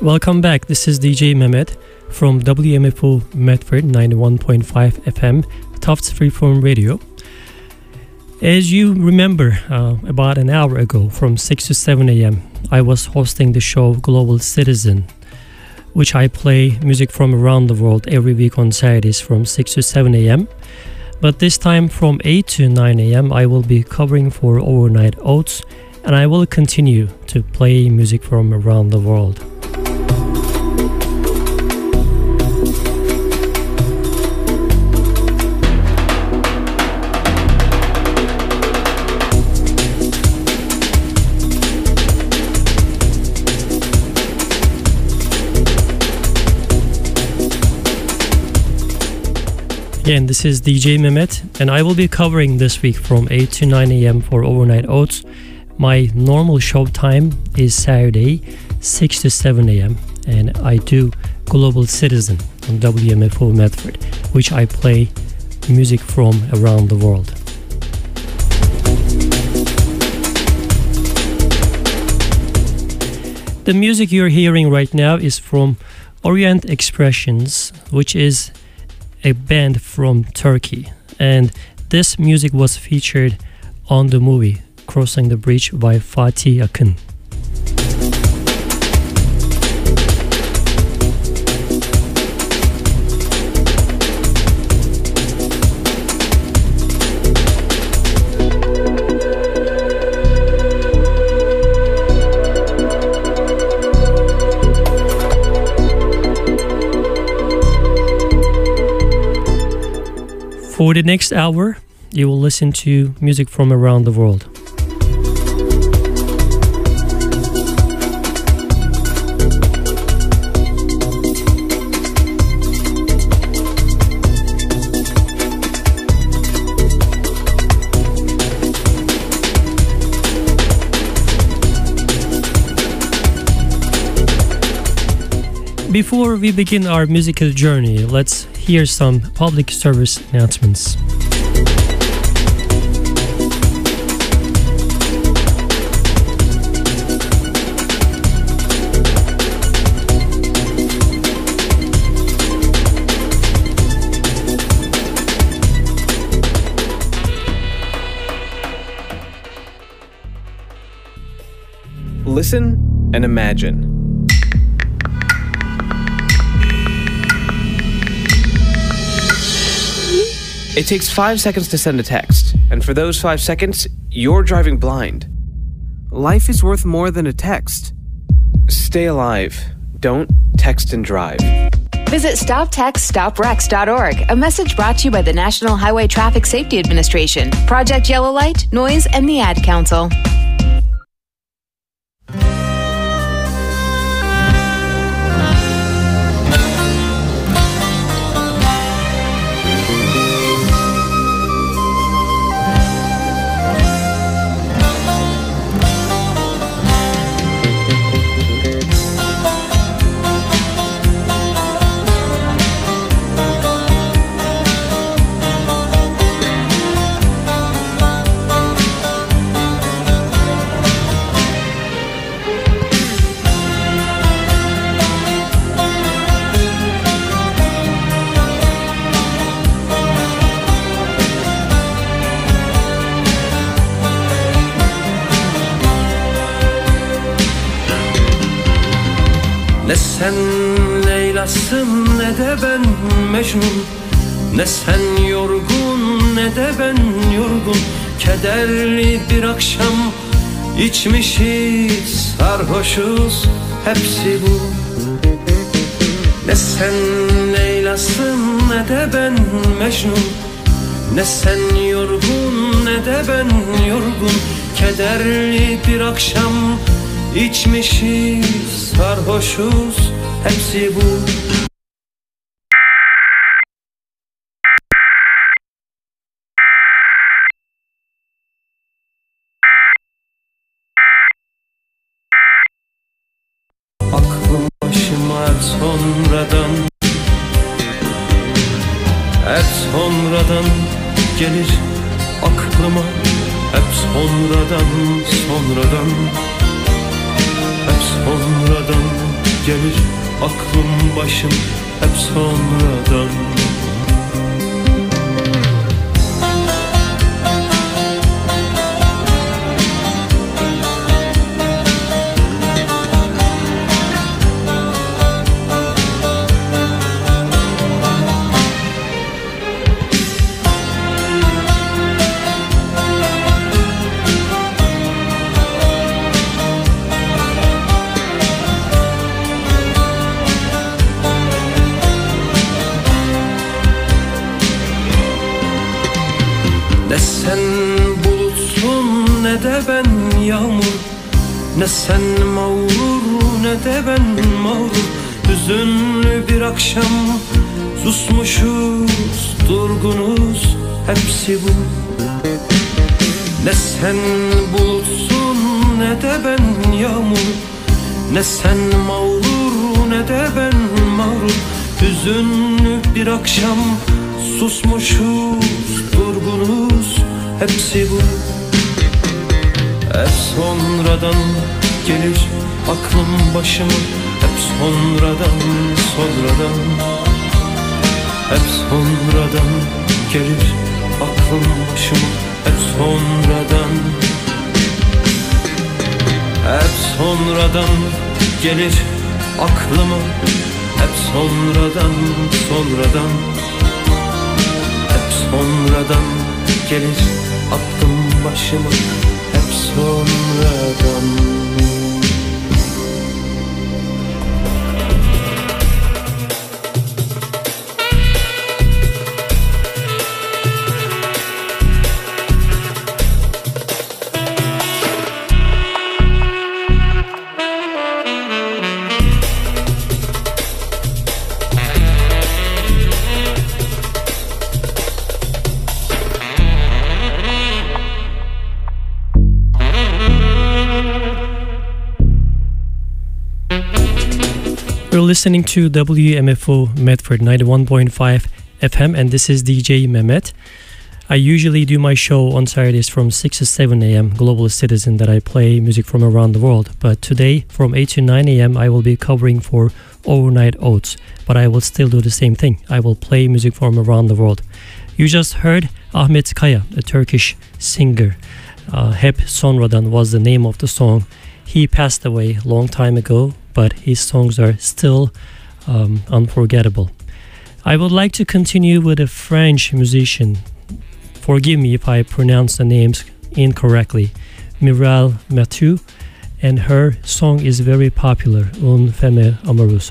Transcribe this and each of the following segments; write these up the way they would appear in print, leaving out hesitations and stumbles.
Welcome back. This is DJ Mehmet from WMFO Medford 91.5 FM, Tufts Freeform Radio. As you remember, about an hour ago from 6 to 7 a.m., I was hosting the show Global Citizen, which I play music from around the world every week on Saturdays from 6 to 7 a.m. But this time from 8 to 9 a.m., I will be covering for Overnight Oats, and I will continue to play music from around the world. Again, this is DJ Mehmet, and I will be covering this week from 8 to 9 a.m. for Overnight Oats. My normal show time is Saturday, 6 to 7 a.m., and I do Global Citizen on WMFO Medford, which I play music from around the world. The music you're hearing right now is from Orient Expressions, which is a band from Turkey, and this music was featured on the movie Crossing the Bridge by Fatih Akın. For the next hour, you will listen to music from around the world. Before we begin our musical journey, let's hear some public service announcements. Listen and imagine. It takes 5 seconds to send a text, and for those 5 seconds, you're driving blind. Life is worth more than a text. Stay alive. Don't text and drive. Visit StopTextStopWrecks.org, a message brought to you by the National Highway Traffic Safety Administration, Project Yellow Light, Noise, and the Ad Council. Ne sen Leyla'sın ne de ben Mecnun, ne sen yorgun ne de ben yorgun. Kederli bir akşam içmişiz, sarhoşuz, hepsi bu. Ne sen Leyla'sın ne de ben Mecnun, ne sen yorgun ne de ben yorgun. Kederli bir akşam İçmişiz, sarhoşuz, hepsi bu. Aklım başıma hep sonradan, hep sonradan gelir aklıma. Hep sonradan, sonradan, hep sonradan gelir aklım başım hep sonradan. Ne sen bulutsun ne de ben yağmur, ne sen mağrur ne de ben mağrur. Hüzünlü bir akşam susmuşuz, durgunuz, hepsi bu. Ne sen bulutsun ne de ben yağmur, ne sen mağrur ne de ben mağrur. Hüzünlü bir akşam susmuşuz, durgunuz, hepsi bu. Hep sonradan gelir aklım başıma, hep sonradan, sonradan. Hep sonradan gelir aklım başıma, hep sonradan. Hep sonradan gelir aklıma, hep sonradan, sonradan. Hep sonradan gelir aklım başıma, hep sonradan. You're listening to WMFO Medford 91.5 FM, and this is DJ Mehmet. I usually do my show on Saturdays from 6 to 7 a.m. Global Citizen, that I play music from around the world. But today from 8 to 9 a.m. I will be covering for Overnight Oats. But I will still do the same thing. I will play music from around the world. You just heard Ahmet Kaya, a Turkish singer. Hep Sonradan was the name of the song. He passed away a long time ago, but his songs are still unforgettable. I would like to continue with a French musician. Forgive me if I pronounce the names incorrectly. Mireille Mathieu, and her song is very popular, Un Femme Amoroso.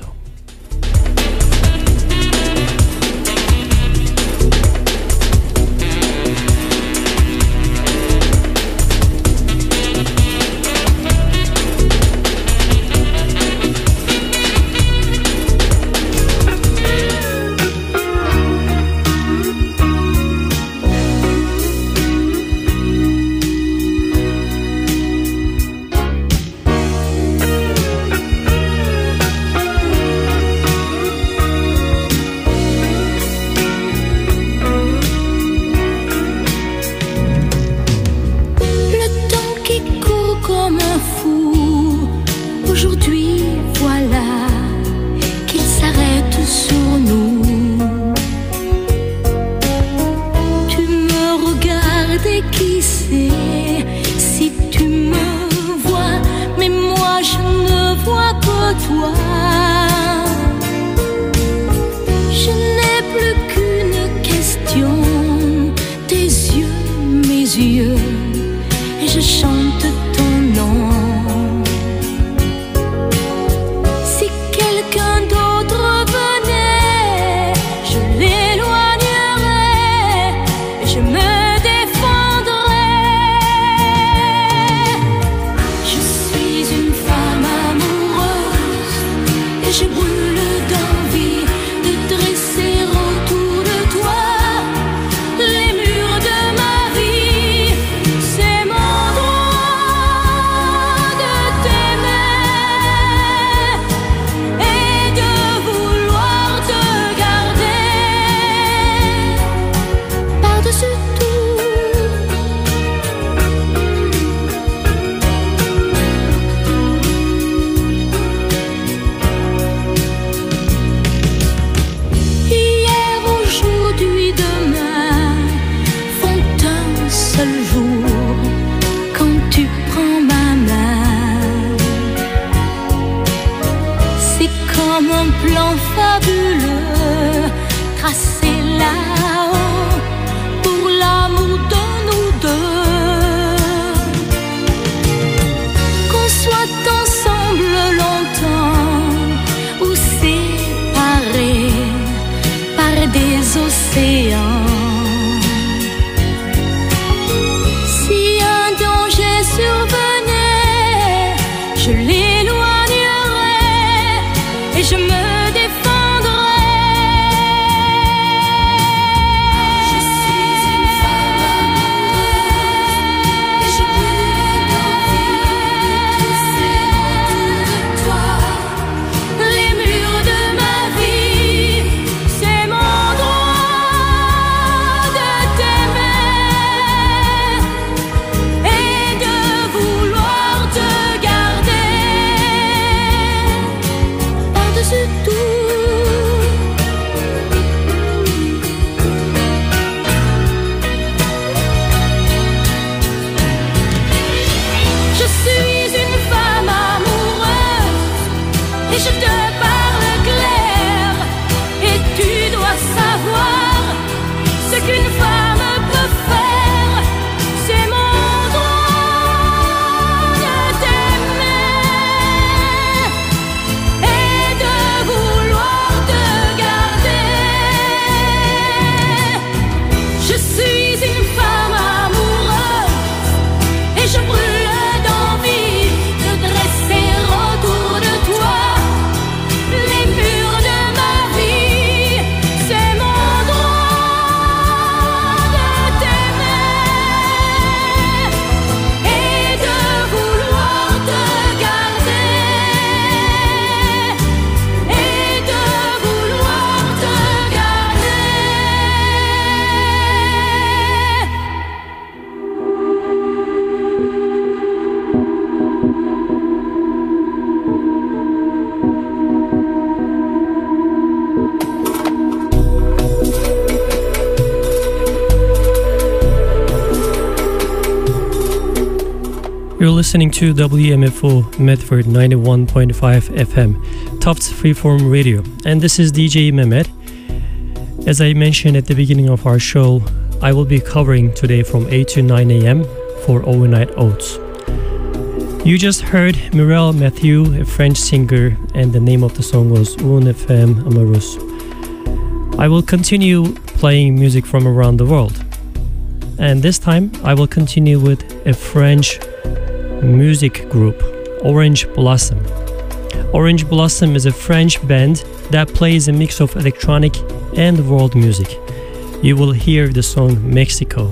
You're listening to WMFO Medford 91.5 FM, Tufts Freeform Radio, and this is DJ Mehmet. As I mentioned at the beginning of our show, I will be covering today from 8 to 9 a.m. for Overnight Oats. You just heard Mirelle Mathieu, a French singer, and the name of the song was Une Femme Amoureuse. I will continue playing music from around the world. And this time, I will continue with a French music group, Orange Blossom. Orange Blossom is a French band that plays a mix of electronic and world music. You will hear the song Mexico.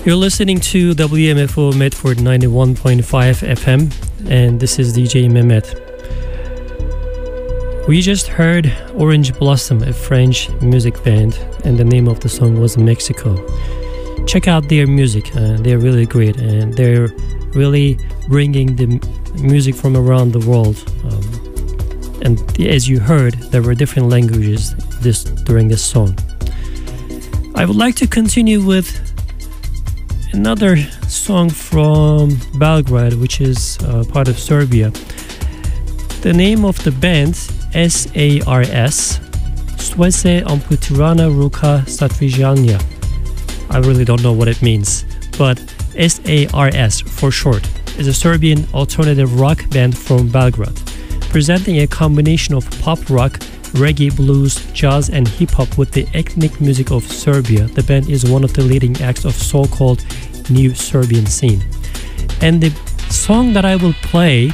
You're listening to WMFO Medford 91.5 FM, and this is DJ Mehmet. We just heard Orange Blossom, a French music band, and the name of the song was Mexico. Check out their music, they're really great, and they're really bringing the music from around the world. And as you heard, there were different languages during this song. I would like to continue with another song from Belgrade, which is part of Serbia. The name of the band, SARS, Svese Amputirana Ruka Satrijanja. I really don't know what it means, but SARS for short is a Serbian alternative rock band from Belgrade, presenting a combination of pop rock, reggae, blues, jazz and hip-hop with the ethnic music of Serbia. The band is one of the leading acts of so-called new Serbian scene. And the song that I will play,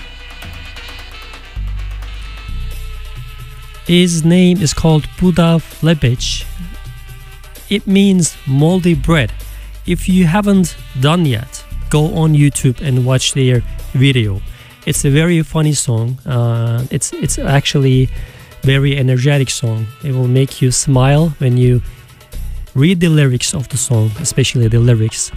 his name is called Budav Lebec. It means moldy bread. If you haven't done yet, go on YouTube and watch their video. It's a very funny song. It's actually very energetic song. It will make you smile when you read the lyrics of the song, especially the lyrics.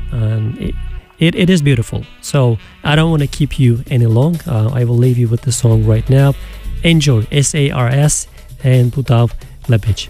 It is beautiful. So I don't want to keep you any long. I will leave you with the song right now. Enjoy SARS and Budav Lebec.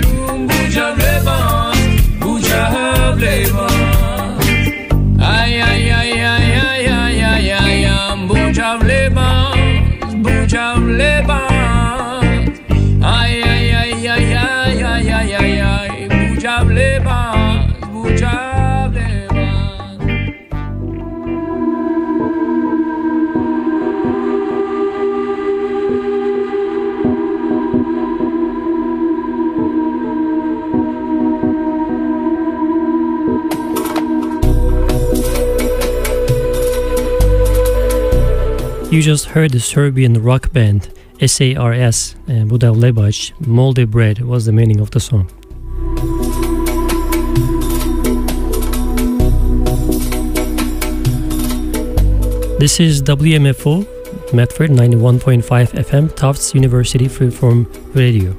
Ay, ay, You just heard the Serbian rock band SARS, Buda Lebac, Moldy Bread was the meaning of the song. This is WMFO, Medford 91.5 FM, Tufts University Freeform Radio.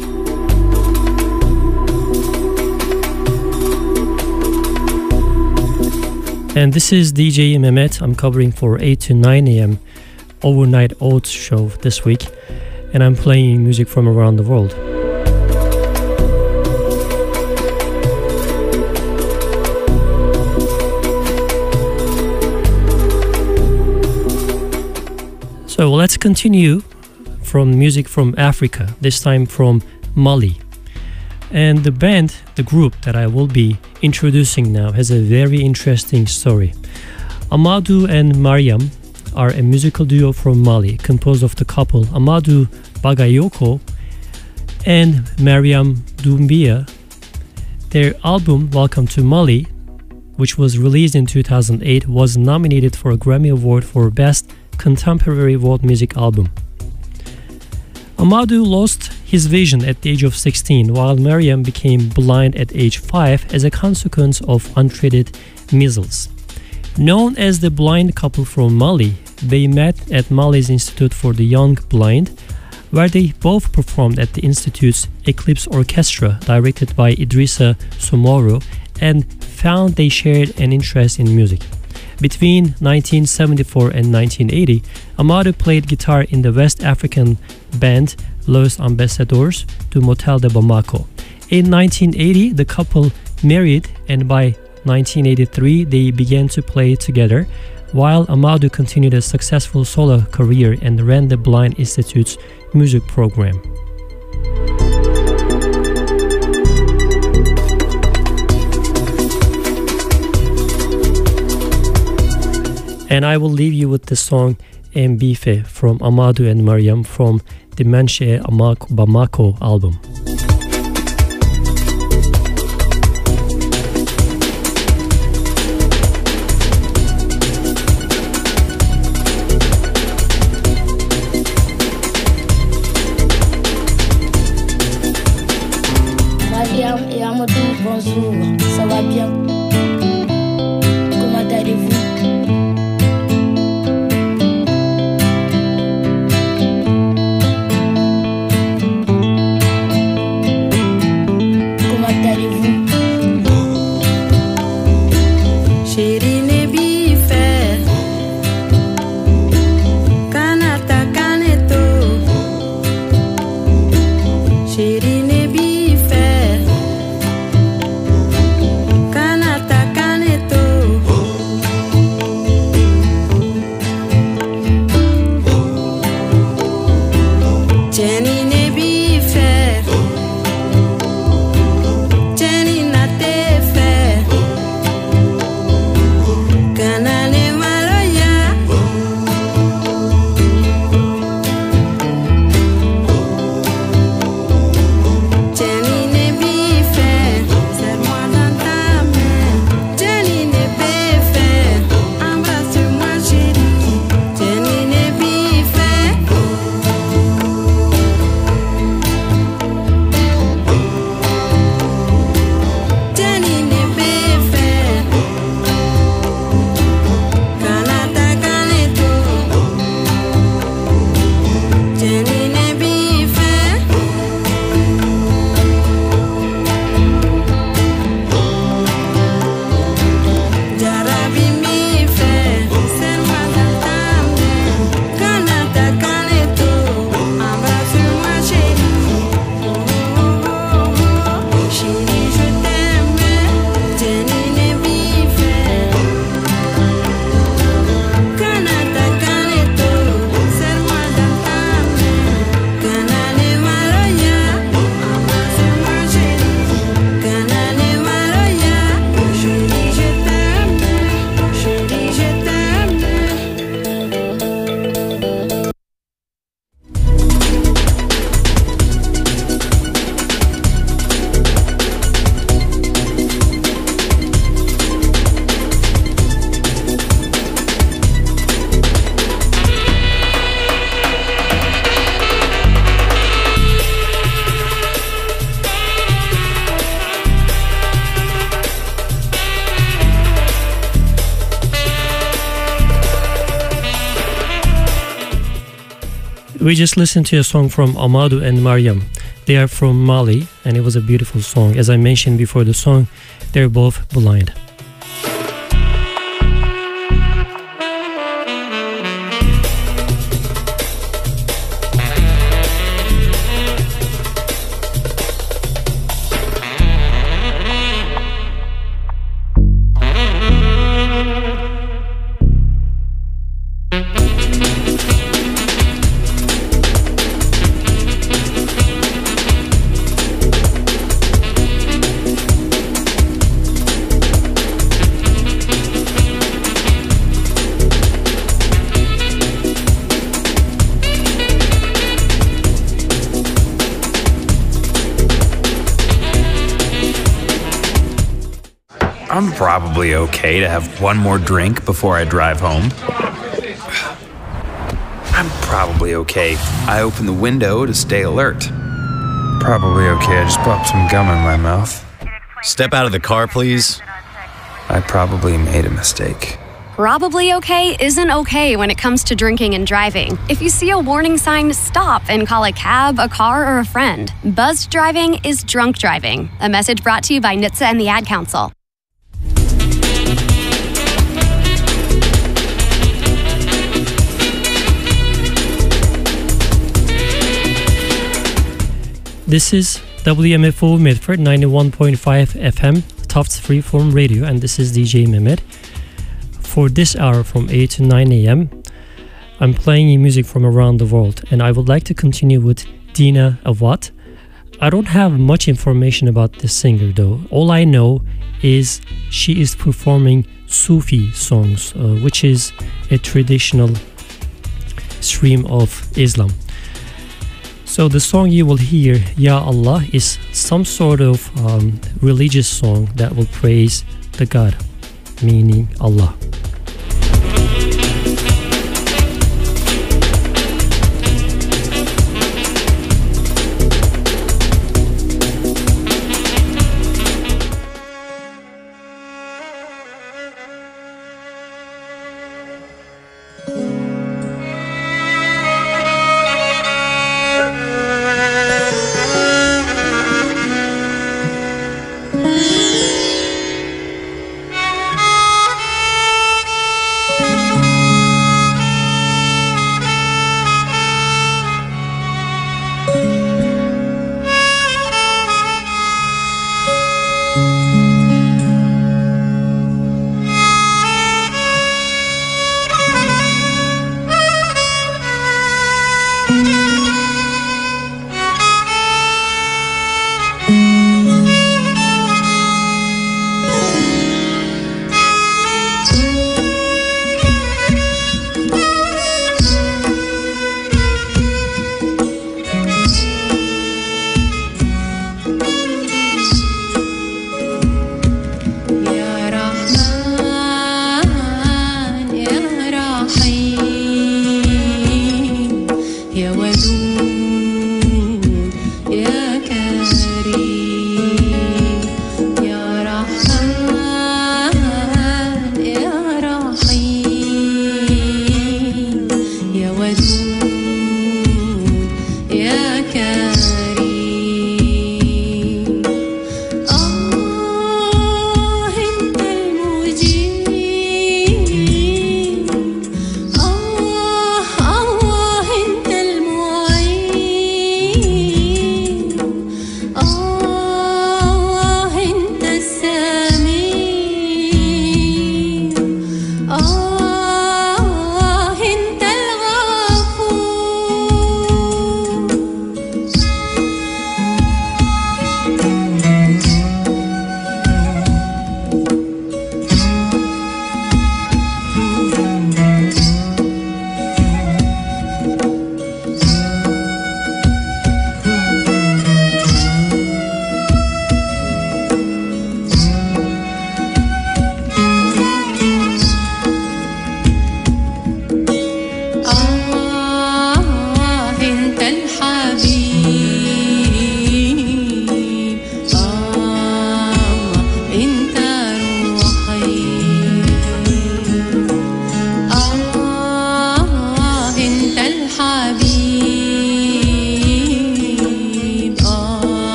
And this is DJ Mehmet. I'm covering for 8 to 9 a.m. Overnight Oats show this week, and I'm playing music from around the world. So let's continue from music from Africa, this time from Mali. And the band, the group that I will be introducing now has a very interesting story. Amadou and Mariam are a musical duo from Mali, composed of the couple Amadou Bagayoko and Mariam Doumbia. Their album Welcome to Mali, which was released in 2008, was nominated for a Grammy Award for Best Contemporary World Music Album. Amadou lost his vision at the age of 16, while Mariam became blind at age 5 as a consequence of untreated measles. Known as the blind couple from Mali, they met at Mali's Institute for the Young Blind, where they both performed at the Institute's Eclipse Orchestra, directed by Idrissa Somoro, and found they shared an interest in music. Between 1974 and 1980, Amadou played guitar in the West African band Les Ambassadeurs du Motel de Bamako. In 1980, the couple married, and by 1983, they began to play together, while Amadou continued a successful solo career and ran the Blind Institute's music program. And I will leave you with the song Mbife from Amadou and Mariam from the Manche Bamako album. Mariam et Amadou, bonjour, ça va bien? Comment allez-vous? We just listened to a song from Amadou and Mariam. They are from Mali, and it was a beautiful song. As I mentioned before the song, they're both blind. I'm probably okay to have one more drink before I drive home. I'm probably okay. I open the window to stay alert. Probably okay. I just popped some gum in my mouth. Step out of the car, please. I probably made a mistake. Probably okay isn't okay when it comes to drinking and driving. If you see a warning sign, stop and call a cab, a car, or a friend. Buzzed driving is drunk driving. A message brought to you by NHTSA and the Ad Council. This is WMFO Medford 91.5 FM, Tufts Freeform Radio, and this is DJ Mehmet. For this hour from 8 to 9 a.m., I'm playing you music from around the world, and I would like to continue with Dina Awad. I don't have much information about this singer though. All I know is she is performing Sufi songs, which is a traditional stream of Islam. So the song you will hear, Ya Allah, is some sort of religious song that will praise the God, meaning Allah.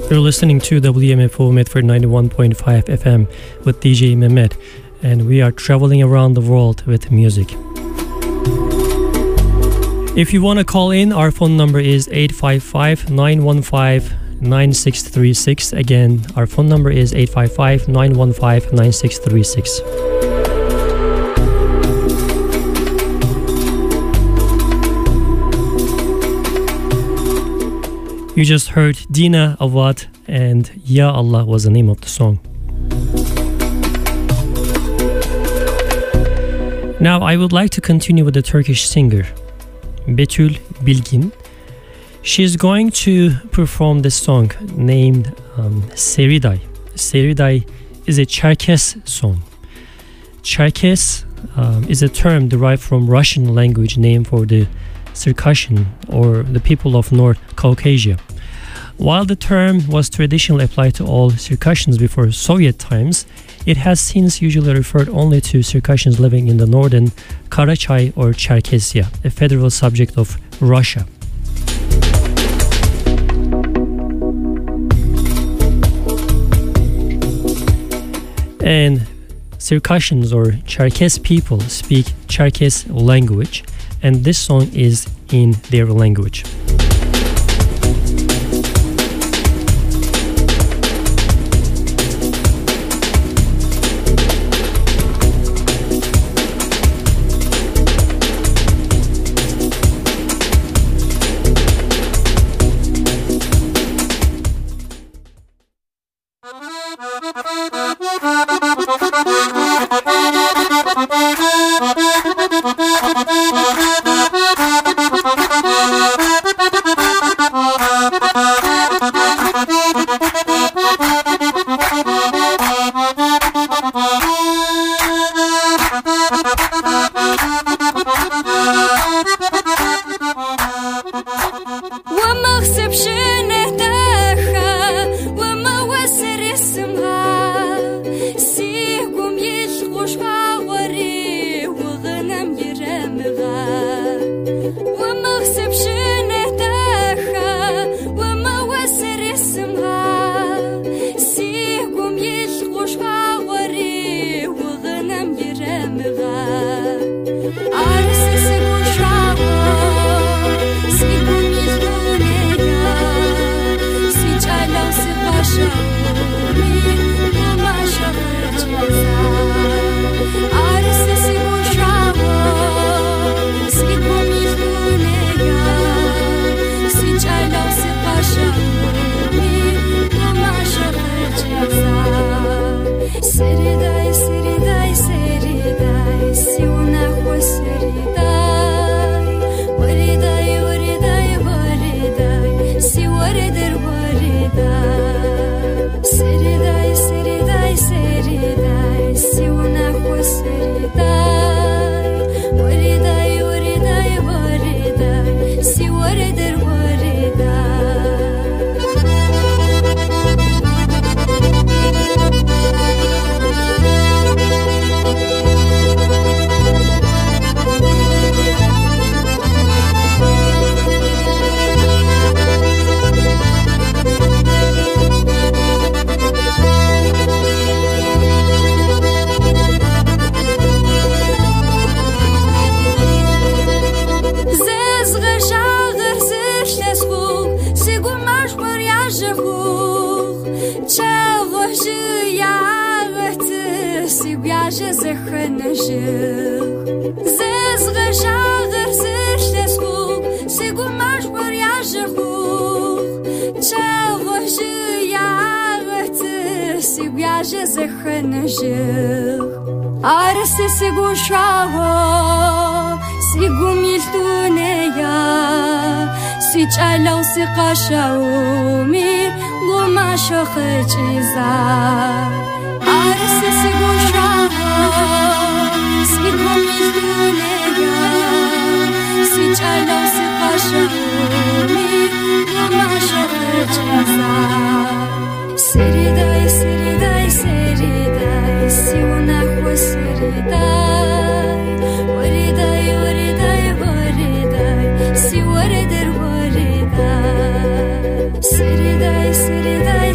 You're listening to WMFO Medford 91.5 FM with DJ Mehmet, and we are traveling around the world with music. If you want to call in, our phone number is 855-915-9636. Again, our phone number is 855-915-9636. You just heard Dina Awad and Ya Allah was the name of the song. Now I would like to continue with the Turkish singer Betül Bilgin. She's going to perform this song named Seriday. Seriday is a Cherkes song. Cherkes is a term derived from Russian language name for the Circassian or the people of North Caucasia. While the term was traditionally applied to all Circassians before Soviet times, it has since usually referred only to Circassians living in the northern Karachay or Cherkessia, a federal subject of Russia. And Circassians or Cherkes people speak Cherkes language, and this song is in their language. Seriday, seriday,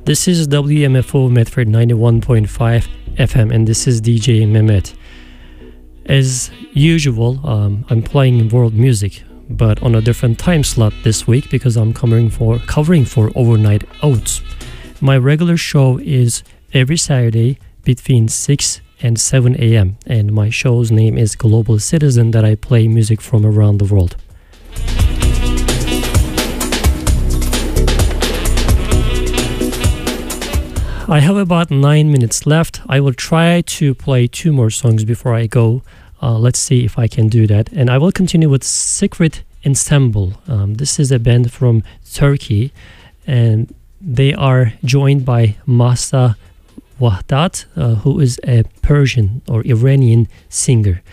This is WMFO Medford 91.5 FM, and this is DJ Mehmet. As usual, I'm playing world music, but on a different time slot this week because I'm covering for Overnight Oats. My regular show is every Saturday between 6 and 7 a.m. and my show's name is Global Citizen, that I play music from around the world. I have about 9 minutes left. I will try to play 2 more songs before I go. Let's see if I can do that. And I will continue with Secret Ensemble. This is a band from Turkey, and they are joined by Mahsa Wahdat, who is a Persian or Iranian singer.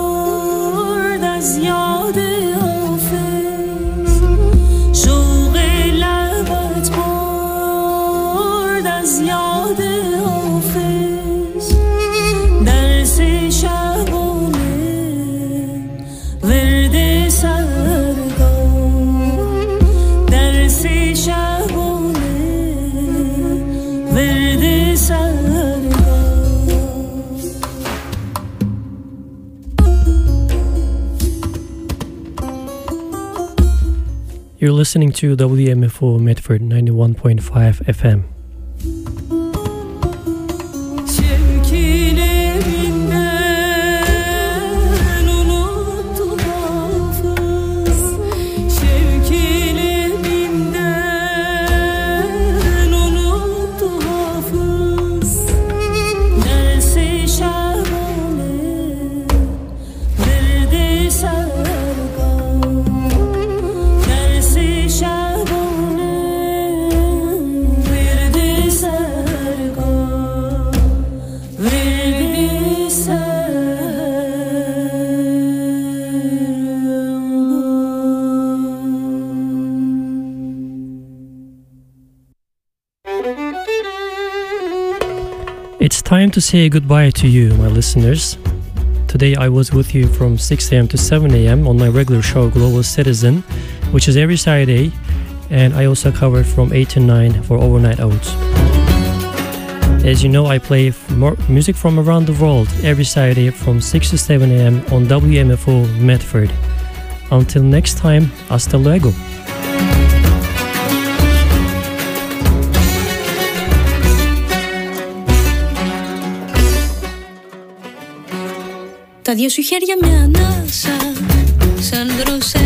شوق You're listening to WMFO Medford 91.5 FM. It's time to say goodbye to you, my listeners. Today I was with you from 6 a.m. to 7 a.m. on my regular show, Global Citizen, which is every Saturday, and I also cover from 8 to 9 for Overnight Oats. As you know, I play more music from around the world every Saturday from 6 to 7 a.m. on WMFO Medford. Until next time, hasta luego. Τα δυο σου χέρια μια ανάσα, σαν δροσερή